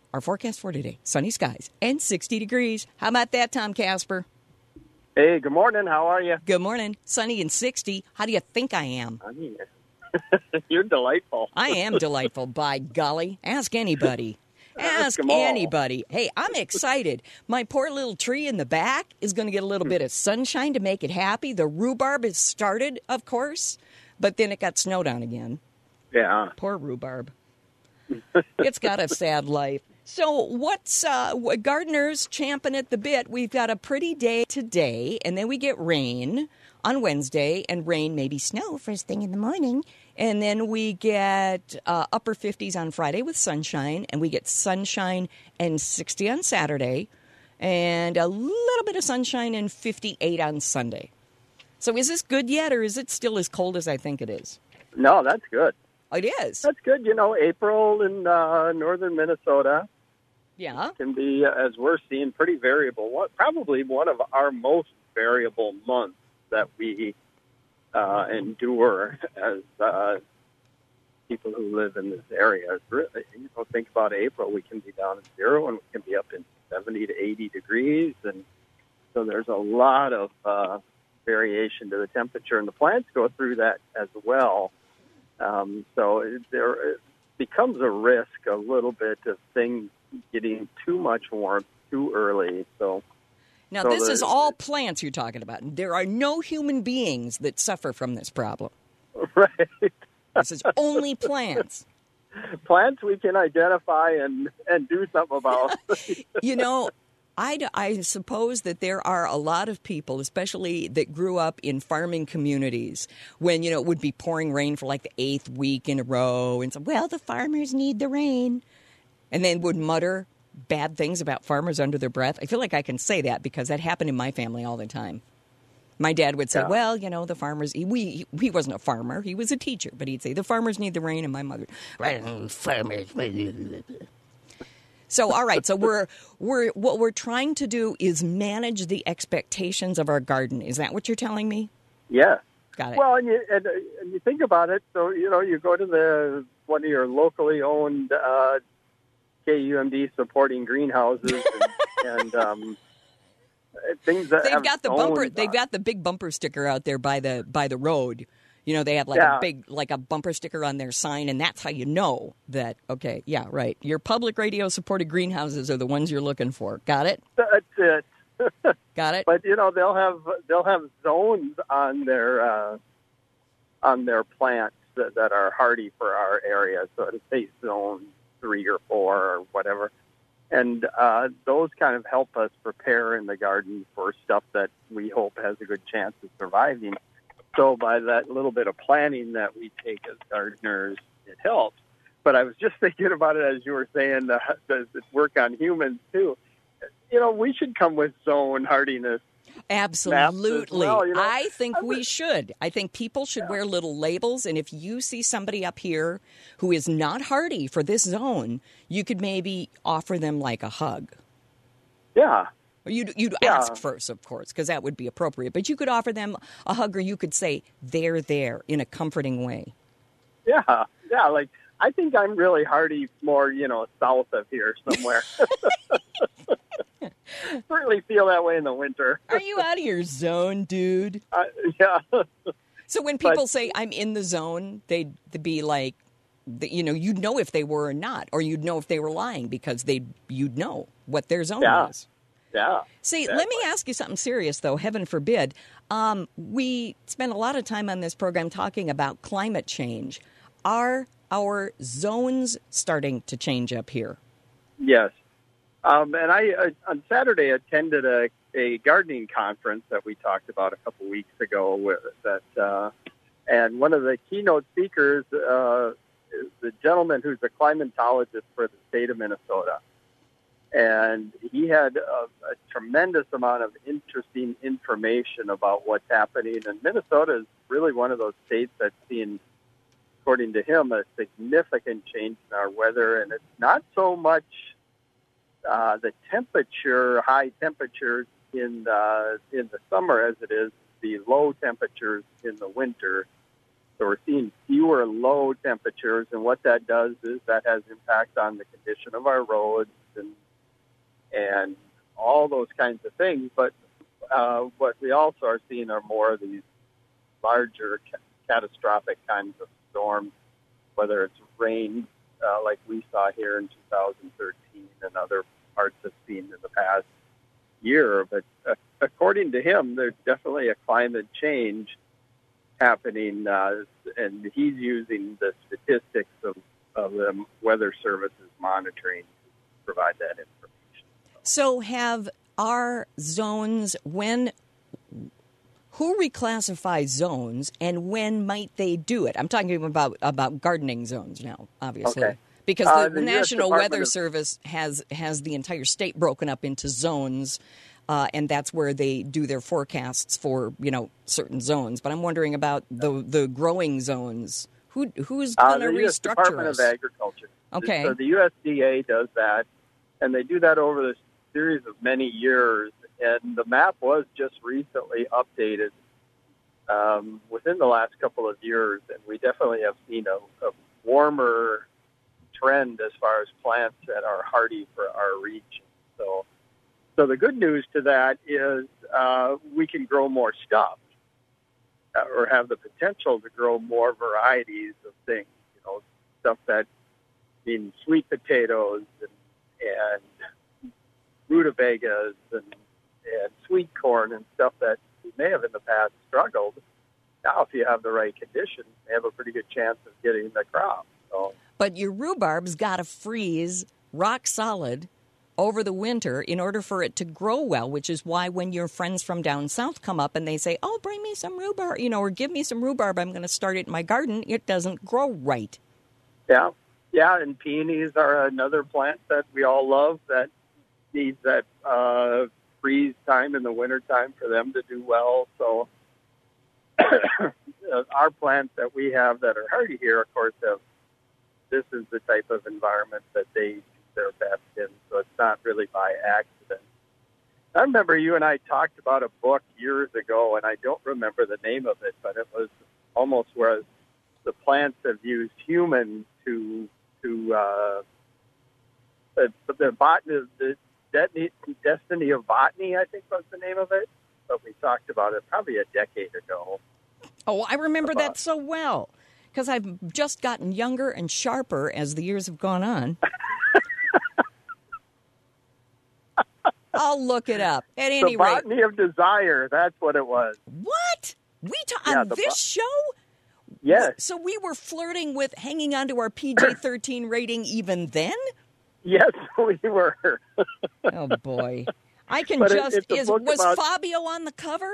Our forecast for today, sunny skies and 60 degrees. How about that, Tom Casper? Hey, good morning. How are you? Good morning. Sunny and 60. How do you think I am? I mean, you're delightful. I am delightful, by golly. Ask anybody. Ask 'em all. anybody. Hey, I'm excited. My poor little tree in the back is going to get a little bit of sunshine to make it happy. The rhubarb has started, of course, but then it got snowed on again. Yeah. Poor rhubarb. It's got a sad life. So what's gardeners champing at the bit? We've got a pretty day today, and then we get rain on Wednesday, and rain, maybe snow first thing in the morning. And then we get upper 50s on Friday with sunshine, and we get sunshine and 60 on Saturday, and a little bit of sunshine and 58 on Sunday. So is this good yet, or is it still as cold as I think it is? No, that's good. It is. That's good. You know, April in northern Minnesota Yeah. can be, as we're seeing, pretty variable. Probably one of our most variable months that we endure as people who live in this area. It's really, think about April, we can be down at 0 and we can be up in 70 to 80 degrees. And so there's a lot of variation to the temperature, and the plants go through that as well. So there becomes a risk a little bit of things getting too much warmth too early. Now, this is all plants you're talking about. There are no human beings that suffer from this problem. Right. This is only plants. Plants we can identify and do something about. You know, I suppose that there are a lot of people, especially that grew up in farming communities, when, it would be pouring rain for like the 8th week in a row. And so, well, the farmers need the rain. And then would mutter bad things about farmers under their breath. I feel like I can say that because that happened in my family all the time. My dad would say, well, the farmers, he wasn't a farmer, he was a teacher, but he'd say, the farmers need the rain, and my mother, farmers. So, all right, so what we're trying to do is manage the expectations of our garden. Is that what you're telling me? Yeah. Got it. Well, and you think about it, so, you go to one of your locally owned KUMD supporting greenhouses and things that they've got the bumper. They've got the big bumper sticker out there by the road. They have like a bumper sticker on their sign, and that's how you know that. Okay, yeah, right. Your public radio supported greenhouses are the ones you're looking for. Got it? That's it. Got it. But they'll have zones on their plants that are hardy for our area. So it'll say zone 3 or 4 or whatever. And those kind of help us prepare in the garden for stuff that we hope has a good chance of surviving. So by that little bit of planning that we take as gardeners, it helps. But I was just thinking about it as you were saying, does it work on humans too? We should come with zone hardiness. Absolutely. Well, I think we should. I think people should wear little labels, and if you see somebody up here who is not hardy for this zone, you could maybe offer them like a hug. Yeah. You'd ask first, of course, because that would be appropriate. But you could offer them a hug, or you could say, they're there in a comforting way. Yeah. Like, I think I'm really hardy more, south of here somewhere. Certainly feel that way in the winter. Are you out of your zone, dude? Yeah. So when people say I'm in the zone, they'd be like, you'd know if they were or not, or you'd know if they were lying because you'd know what their zone is. Yeah. See, let me ask you something serious, though. Heaven forbid. We spend a lot of time on this program talking about climate change. Are our zones starting to change up here? Yes. And I, on Saturday, attended a gardening conference that we talked about a couple weeks ago. And one of the keynote speakers is the gentleman who's a climatologist for the state of Minnesota. And he had a tremendous amount of interesting information about what's happening. And Minnesota is really one of those states that's seen, according to him, a significant change in our weather. And it's not so much the high temperatures in the summer as it is the low temperatures in the winter. So we're seeing fewer low temperatures, and what that does is that has impact on the condition of our roads and all those kinds of things. But what we also are seeing are more of these larger catastrophic kinds of storms, whether it's rain like we saw here in 2013 and other parts have seen in the past year. But according to him, there's definitely a climate change happening, and he's using the statistics of the Weather Service's monitoring to provide that information. So have our zones, who reclassifies zones and when might they do it? I'm talking about gardening zones now, obviously. Okay. Because the National Department Weather Service has the entire state broken up into zones, and that's where they do their forecasts for, certain zones. But I'm wondering about the growing zones. Who's going to restructure restructure Department us? of Agriculture. Okay. So the USDA does that, and they do that over this series of many years. And the map was just recently updated within the last couple of years, and we definitely have seen a warmer trend as far as plants that are hardy for our region. So the good news to that is we can grow more stuff or have the potential to grow more varieties of things, stuff that means sweet potatoes and rutabagas and sweet corn and stuff that we may have in the past struggled. Now, if you have the right conditions, you have a pretty good chance of getting the crop. So. But your rhubarb's got to freeze rock solid over the winter in order for it to grow well, which is why when your friends from down south come up and they say, oh, bring me some rhubarb, or give me some rhubarb, I'm going to start it in my garden, it doesn't grow right. Yeah, and peonies are another plant that we all love that needs that freeze time in the wintertime for them to do well. So our plants that we have that are hardy here, of course, this is the type of environment that they do their best in, so it's not really by accident. I remember you and I talked about a book years ago, and I don't remember the name of it, but it was almost where the plants have used humans to the Destiny of Botany, I think was the name of it, but we talked about it probably a decade ago. Oh, I remember that so well, because I've just gotten younger and sharper as the years have gone on. I'll look it up. At any The rate. Botany of Desire, that's what it was. What? On this show? Yes. So we were flirting with hanging on to our PG-13 rating even then? Yes, we were. Oh, boy. I can But just... Was about... Fabio on the cover?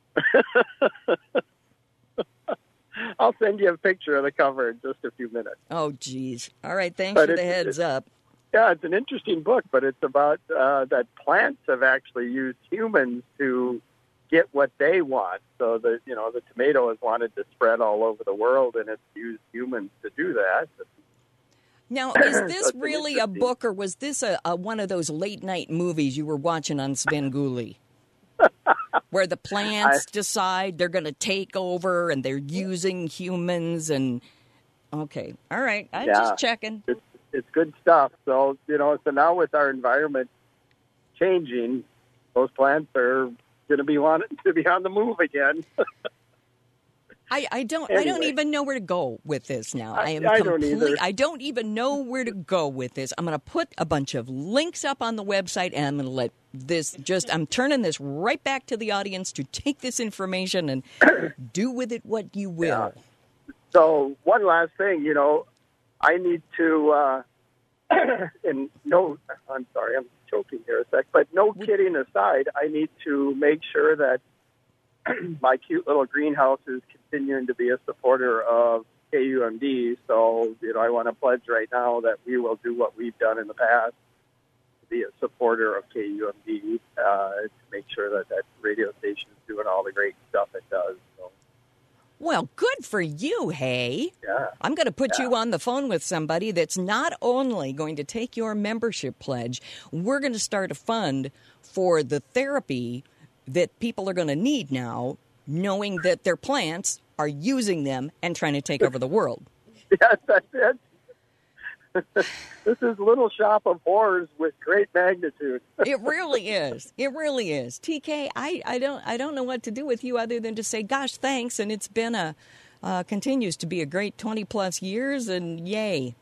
I'll send you a picture of the cover in just a few minutes. Oh, geez. All right, thanks for the heads up. Yeah, it's an interesting book, but it's about that plants have actually used humans to get what they want. So the tomato has wanted to spread all over the world, and it's used humans to do that. Now, is this really a book, or was this a one of those late-night movies you were watching on Svengoolie? Where the plants decide they're going to take over, and they're using humans, and... Okay, all right, I'm just checking. It's good stuff. So, so now with our environment changing, those plants are going to be wanting to be on the move again. I don't even know where to go with this now. I don't either. I don't even know where to go with this. I'm going to put a bunch of links up on the website, and I'm going to let I'm turning this right back to the audience to take this information and do with it what you will. Yeah. So one last thing, I need to, I'm sorry, I'm choking here a sec, but no kidding aside, I need to make sure that my cute little greenhouse is continuing to be a supporter of KUMD. So, I want to pledge right now that we will do what we've done in the past to be a supporter of KUMD, to make sure that radio station is doing all the great stuff it does. So. Well, good for you, hey. Yeah. I'm going to put you on the phone with somebody that's not only going to take your membership pledge, we're going to start a fund for the therapy that people are going to need now, knowing that their plants are using them and trying to take over the world. Yes, that's it. This is Little Shop of Horrors with great magnitude. It really is. It really is. TK, I don't know what to do with you other than to say, gosh, thanks. And it's been continues to be a great 20 plus years, and yay.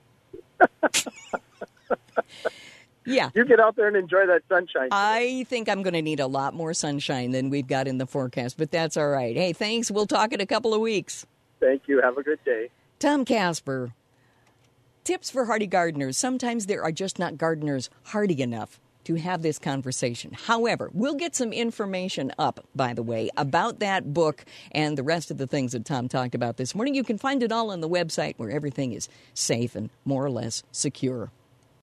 Yeah. You get out there and enjoy that sunshine. I think I'm going to need a lot more sunshine than we've got in the forecast, but that's all right. Hey, thanks. We'll talk in a couple of weeks. Thank you. Have a good day. Tom Casper. Tips for hardy gardeners. Sometimes there are just not gardeners hardy enough to have this conversation. However, we'll get some information up, by the way, about that book and the rest of the things that Tom talked about this morning. You can find it all on the website where everything is safe and more or less secure.